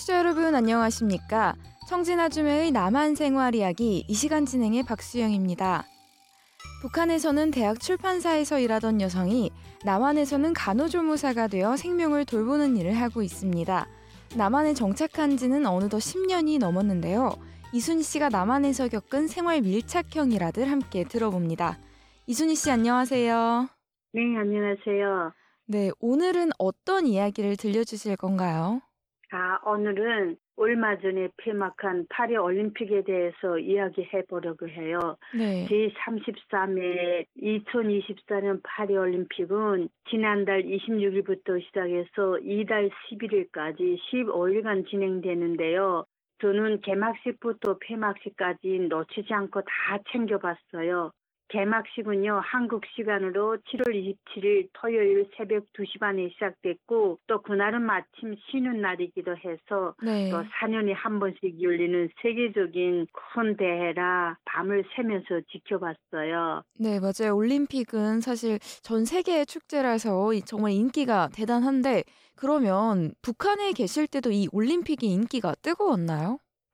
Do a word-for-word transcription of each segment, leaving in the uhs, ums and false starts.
청취자 여러분 안녕하십니까? 청진아줌의 남한 생활 이야기 이 시간 진행의 박수영입니다. 북한에서는 대학 출판사에서 일하던 여성이 남한에서는 간호조무사가 되어 생명을 돌보는 일을 하고 있습니다. 남한에 정착한 지는 어느덧 십 년이 넘었는데요. 이순희 씨가 남한에서 겪은 생활 밀착형 일화들 함께 들어봅니다. 이순희 씨 안녕하세요. 네, 안녕하세요. 네, 오늘은 어떤 이야기를 들려주실 건가요? 아, 오늘은 얼마 전에 폐막한 파리 올림픽에 대해서 이야기해 보려고 해요. 네. 제삼십삼 회 이천이십사 년 파리 올림픽은 지난달 이십육 일부터 시작해서 이달 십일 일까지 십오 일간 진행되는데요. 저는 개막식부터 폐막식까지 놓치지 않고 다 챙겨봤어요. 개막식은요, 한국 시간으로 칠월 이십칠일 토요일 새벽 두 시 반에 시작됐고, 또 그날은 마침 쉬는 날이기도 해서, 네. 또 사 년에 한 번씩 열리는 세계적인 큰 대회라 밤을 새면서 지켜봤어요. 네, 맞아요. 올림픽은 사실 전 세계의 축제라서 정말 인기가 대단한데, 그러면 북한에 계실 때도 이 올림픽이 인기가 뜨거웠나요?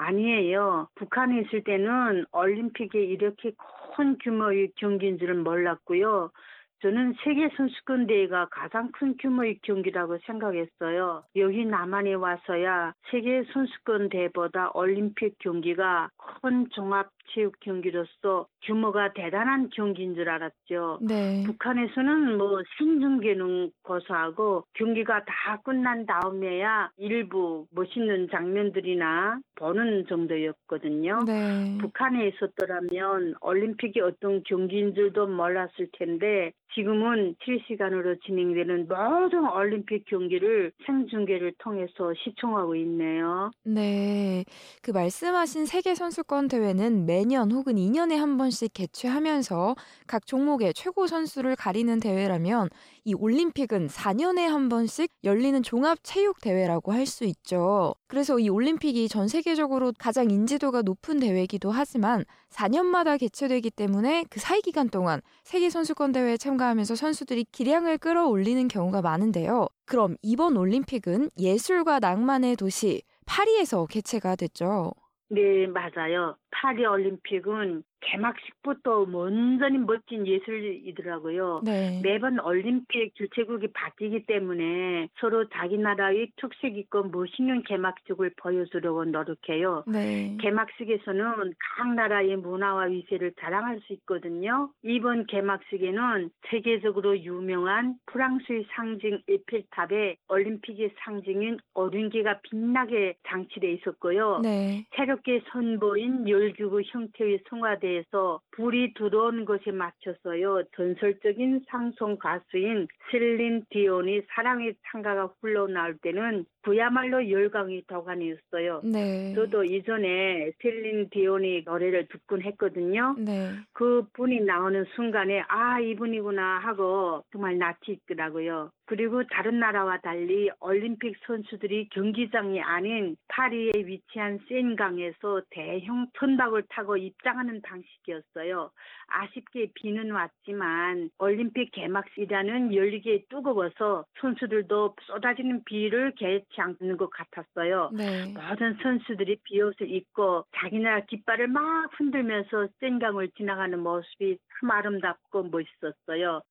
아니에요. 북한에 있을 때는 올림픽이 이렇게 큰 규모의 경기인 줄은 몰랐고요. 저는 세계선수권 대회가 가장 큰 규모의 경기라고 생각했어요. 여기 남한에 와서야 세계선수권 대회보다 올림픽 경기가 큰 종합체육 경기로서 규모가 대단한 경기인 줄 알았죠. 네. 북한에서는 뭐 생중계는 고사하고 경기가 다 끝난 다음에야 일부 멋있는 장면들이나 보는 정도였거든요. 네. 북한에 있었더라면 올림픽이 어떤 경기인 줄도 몰랐을 텐데 지금은 실시간으로 진행되는 모든 올림픽 경기를 생중계를 통해서 시청하고 있네요. 네. 그 말씀하신 세계선수권 대회는 매년 혹은 이 년에 한 번씩 개최하면서 각 종목의 최고 선수를 가리는 대회라면 이 올림픽은 사 년에 한 번씩 열리는 종합체육대회라고 할 수 있죠. 그래서 이 올림픽이 전 세계적으로 가장 인지도가 높은 대회이기도 하지만 사 년마다 개최되기 때문에 그 사이 기간 동안 세계선수권 대회에 참가하면서 선수들이 기량을 끌어올리는 경우가 많은데요. 그럼 이번 올림픽은 예술과 낭만의 도시 파리에서 개최가 됐죠. 네, 맞아요. 파리 올림픽은 개막식부터 완전히 멋진 예술이더라고요. 네. 매번 올림픽 주최국이 바뀌기 때문에 서로 자기 나라의 특색 있고 멋있는 개막식을 보여주려고 노력해요. 네. 개막식에서는 각 나라의 문화와 위세를 자랑할 수 있거든요. 이번 개막식에는 세계적으로 유명한 프랑스의 상징 에펠탑에 올림픽의 상징인 어륜기가 빛나게 장치되어 있었고요. 네. 새롭게 선보인 열기구 형태의 성화대에서 불이 들어온 것에 맞춰서요. 전설적인 상송 가수인 셀린 디온이 사랑의 창가가 흘러나올 때는 그야말로 열광의 도가니였어요. 네. 저도 이전에 셀린 디온이 노래를 듣곤 했거든요. 네. 그 분이 나오는 순간에 아 이분이구나 하고 정말 낯이 있더라고요. 그리고 다른 나라와 달리 올림픽 선수들이 경기장이 아닌 파리에 위치한 센강에서 대형 선박을 타고 입장하는 방식이었어요. 아쉽게 비는 왔지만 올림픽 개막식이라는 열리기에 뜨거워서 선수들도 쏟아지는 비를 개의치 않는 것 같았어요. 네. 모든 선수들이 비옷을 입고 자기 나라 깃발을 막 흔들면서 센강을 지나가는 모습이 참 아름답고 멋있었어요.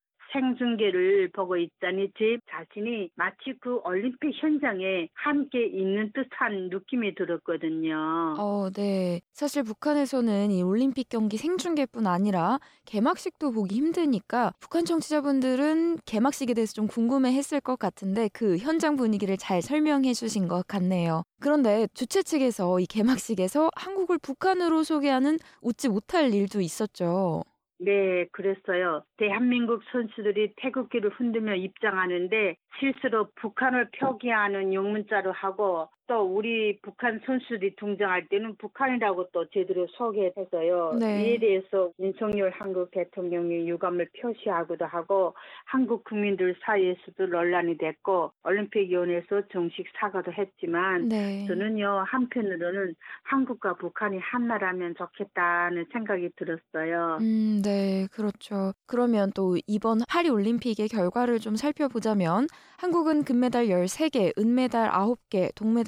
생중계를 보고 있자니 제 자신이 마치 그 올림픽 현장에 함께 있는 듯한 느낌이 들었거든요. 어, 네. 사실 북한에서는 이 올림픽 경기 생중계뿐 아니라 개막식도 보기 힘드니까 북한 청취자분들은 개막식에 대해서 좀 궁금해했을 것 같은데 그 현장 분위기를 잘 설명해 주신 것 같네요. 그런데 주최 측에서 이 개막식에서 한국을 북한으로 소개하는 웃지 못할 일도 있었죠. 네, 그랬어요. 대한민국 선수들이 태극기를 흔들며 입장하는데 실수로 북한을 표기하는 영문자로 하고 또 우리 북한 선수들이 등장할 때는 북한이라고 또 제대로 소개해서요. 네. 이에 대해서 윤석열 한국 대통령이 유감을 표시하기도 하고 한국 국민들 사이에서도 논란이 됐고 올림픽위원회에서 정식 사과도 했지만 네. 저는요 한편으로는 한국과 북한이 하나라면 좋겠다는 생각이 들었어요. 음, 네, 그렇죠. 그러면 또 이번 파리 올림픽의 결과를 좀 살펴보자면 한국은 금메달 열세 개, 은메달 아홉 개, 동메달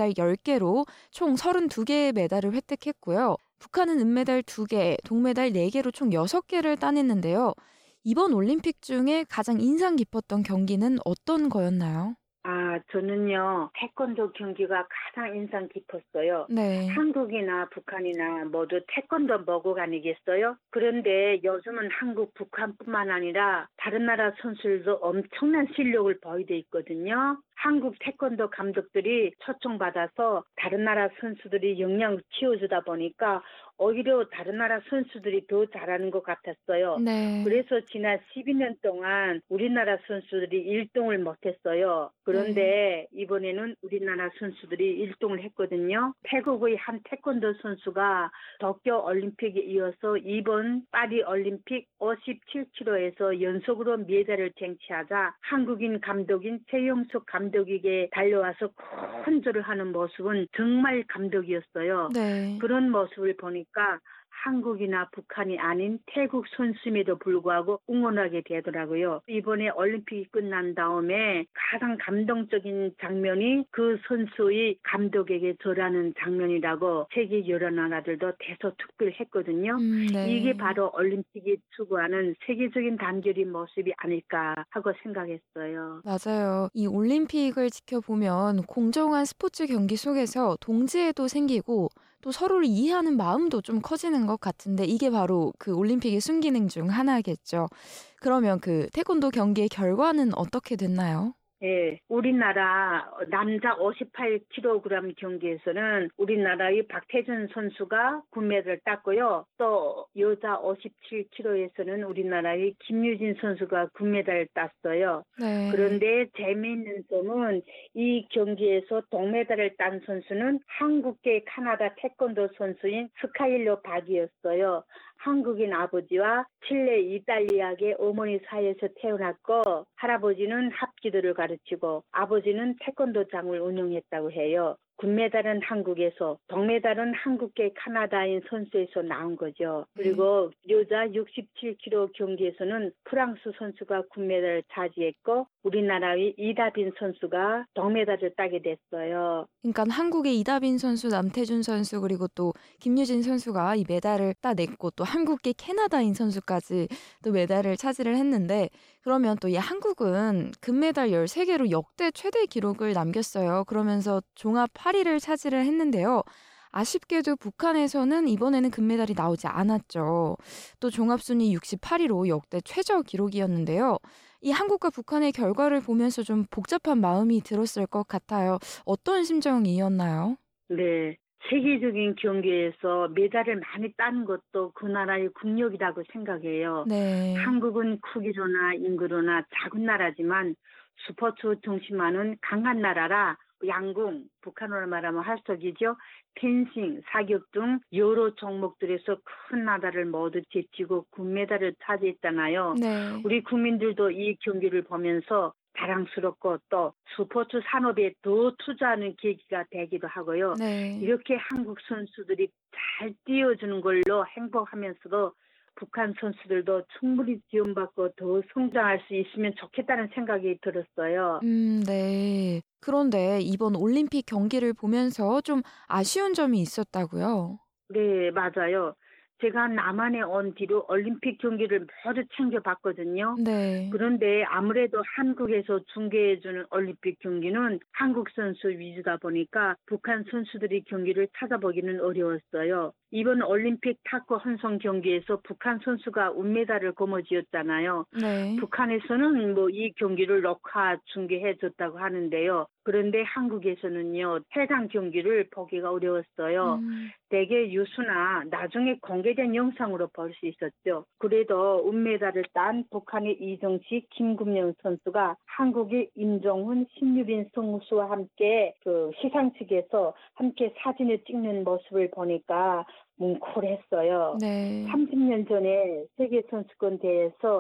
금메달 열 개로 총 서른두 개의 메달을 획득했고요. 북한은 은메달 두 개, 동메달 네 개로 총 여섯 개를 따냈는데요. 이번 올림픽 중에 가장 인상 깊었던 경기는 어떤 거였나요? 아, 저는요, 태권도 경기가 가장 인상 깊었어요. 네. 한국이나 북한이나 모두 태권도 머국 아니겠어요? 그런데 요즘은 한국, 북한뿐만 아니라 다른 나라 선수들도 엄청난 실력을 보이고 있거든요. 한국 태권도 감독들이 초청받아서 다른 나라 선수들이 역량을 키워주다 보니까 오히려 다른 나라 선수들이 더 잘하는 것 같았어요. 네. 그래서 지난 십이 년 동안 우리나라 선수들이 일 등을 못했어요. 네. 그런데 이번에는 우리나라 선수들이 일 등을 했거든요. 태국의 한 태권도 선수가 도쿄 올림픽에 이어서 이번 파리 올림픽 오십칠 킬로그램에서 연속으로 메달을 쟁취하자 한국인 감독인 최영석 감독에게 달려와서 큰절을 하는 모습은 정말 감독이었어요. 네. 그런 모습을 보니까 한국이나 북한이 아닌 태국 선수임에도 불구하고 응원하게 되더라고요. 이번에 올림픽이 끝난 다음에 가장 감동적인 장면이 그 선수의 감독에게 절하는 장면이라고 세계 여러 나라들도 대서특필했거든요. 음, 이게 네. 바로 올림픽이 추구하는 세계적인 단결의 모습이 아닐까 하고 생각했어요. 맞아요. 이 올림픽을 지켜보면 공정한 스포츠 경기 속에서 동지애도 생기고 또 서로를 이해하는 마음도 좀 커지는 것 같은데 이게 바로 그 올림픽의 순기능 중 하나겠죠. 그러면 그 태권도 경기의 결과는 어떻게 됐나요? 예, 우리나라 남자 오십팔 킬로그램 경기에서는 우리나라의 박태준 선수가 금메달을 땄고요. 또 여자 오십칠 킬로그램에서는 우리나라의 김유진 선수가 금메달을 땄어요. 네. 그런데 재미있는 점은 이 경기에서 동메달을 딴 선수는 한국계 카나다 태권도 선수인 스카일러 박이었어요. 한국인 아버지와 칠레 이탈리아계 어머니 사이에서 태어났고 할아버지는 합기도를 가르치고 아버지는 태권도장을 운영했다고 해요. 금메달은 한국에서, 동메달은 한국계 카나다인 선수에서 나온 거죠. 네. 그리고 여자 육십칠 킬로그램 경기에서는 프랑스 선수가 금메달을 차지했고 우리나라의 이다빈 선수가 동메달을 따게 됐어요. 그러니까 한국의 이다빈 선수, 남태준 선수 그리고 또 김유진 선수가 이 메달을 따냈고 또 한국계 캐나다인 선수까지 또 메달을 차지를 했는데 그러면 또 이 한국은 금메달 열세 개로 역대 최대 기록을 남겼어요. 그러면서 종합 팔 위를 차지를 했는데요. 아쉽게도 북한에서는 이번에는 금메달이 나오지 않았죠. 또 종합순위 육십팔 위로 역대 최저 기록이었는데요. 이 한국과 북한의 결과를 보면서 좀 복잡한 마음이 들었을 것 같아요. 어떤 심정이었나요? 네. 세계적인 경기에서 메달을 많이 딴 것도 그 나라의 국력이라고 생각해요. 네. 한국은 크기로나 인구로나 작은 나라지만 스포츠 중심하는 강한 나라라 양궁, 북한어로 말하면 할석이죠. 펜싱, 사격 등 여러 종목들에서 큰 나라를 모두 제치고 금메달을 차지했잖아요. 네. 우리 국민들도 이 경기를 보면서 자랑스럽고 또 스포츠 산업에 더 투자하는 계기가 되기도 하고요. 네. 이렇게 한국 선수들이 잘 뛰어주는 걸로 행복하면서도 북한 선수들도 충분히 지원받고 더 성장할 수 있으면 좋겠다는 생각이 들었어요. 음, 네. 그런데 이번 올림픽 경기를 보면서 좀 아쉬운 점이 있었다고요? 네, 맞아요. 제가 남한에 온 뒤로 올림픽 경기를 모두 챙겨봤거든요. 네. 그런데 아무래도 한국에서 중계해주는 올림픽 경기는 한국 선수 위주다 보니까 북한 선수들이 경기를 찾아보기는 어려웠어요. 이번 올림픽 탁구 혼성 경기에서 북한 선수가 은메달을 거머쥐었잖아요. 네. 북한에서는 뭐 이 경기를 녹화 중계해줬다고 하는데요. 그런데 한국에서는요, 해당 경기를 보기가 어려웠어요. 음. 대개 유수나 나중에 공개된 영상으로 볼 수 있었죠. 그래도 은메달을 딴 북한의 이정식, 김금영 선수가 한국의 임종훈, 신유빈 선수와 함께 그 시상식에서 함께 사진을 찍는 모습을 보니까 뭉클했어요. 네. 삼십 년 전에 세계선수권 대회에서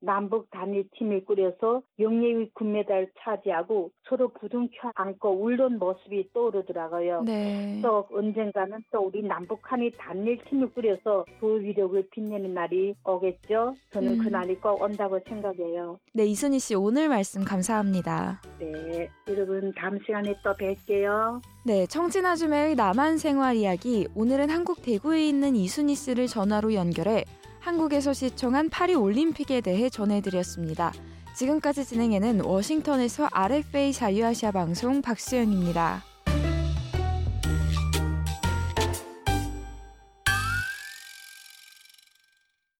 남북 단일팀을 꾸려서 영예의 금메달을 차지하고 서로 부둥켜 안고 울던 모습이 떠오르더라고요. 네. 또 언젠가는 또 우리 남북한이 단일팀을 꾸려서 그 위력을 빛내는 날이 오겠죠. 저는 음. 그 날이 꼭 온다고 생각해요. 네, 이순희 씨 오늘 말씀 감사합니다. 네, 여러분 다음 시간에 또 뵐게요. 네, 청진아줌의 남한 생활 이야기, 오늘은 한국 대구에 있는 이순희 씨를 전화로 연결해 한국에서 시청한 파리 올림픽에 대해 전해드렸습니다. 지금까지 진행해는 워싱턴에서 알에프에이 자유아시아 방송 박수영입니다.